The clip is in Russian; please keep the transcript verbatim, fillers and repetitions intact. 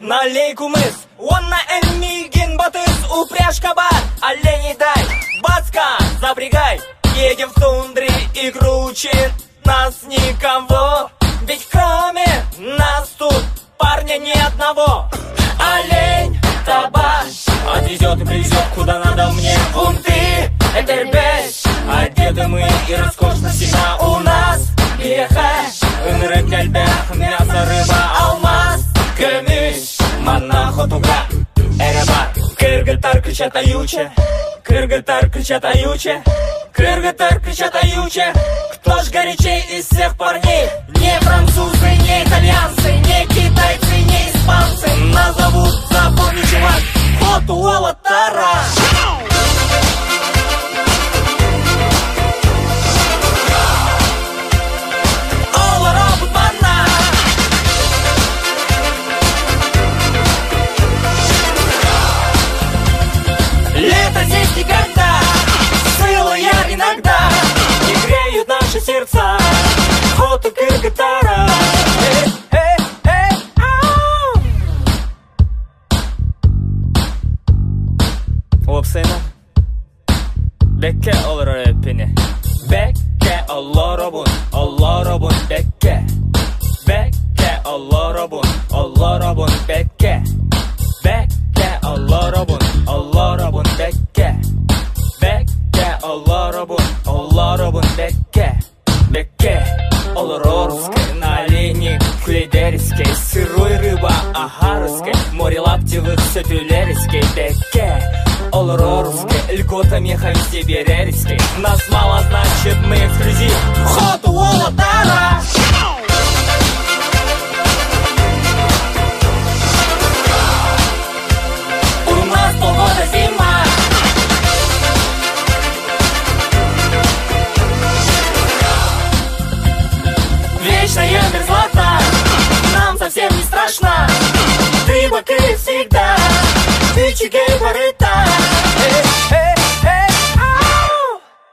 налей кумыс. Он на Эльмигин батыс, упряжка бар, оленей дай, бацка, запрягай. Едем в тундре и круче нас никого, ведь кроме нас тут парня ни одного. Олень, табаш, отвезет и привезет куда надо мне. Бунты, этербеш, одеты мы и роскошно всегда у нас. Ехать, ынрык кальбях, мясо, рыба, алмаз, көмүш, манна, туга, эребар. Кыргыздар кричат аюче, кыргыздар кричат аюче, кыргыздар кричат аюче. Кто ж горячей из всех парней? Не французы, не итальянцы, не китайцы, не испанцы. Назовут, запомни, чувак, вот Уолатара. Лето здесь никогда, сыла я иногда, и греют наши сердца. Фото Кыргызстара. Опсена Бекке olur öpini. Bekke olorobun, olorobun bekke. Bekke olorobun, olorobun bekke. Bekke olorobun, olorobun bekke. Bekke olorobun, olorobun bekke. Бекке, олорорской, на олене, клейдерской, сырой рыба, агарской, море лаптевых, сатюлерской. Бекке, олорорской, льгота меха везде берерской. Нас мало, значит мы эксклюзив. Ход Уолатара. У нас полгода зима. Вечная мерзлота, нам совсем не страшно. Ты баки всегда, ты чигей барыта.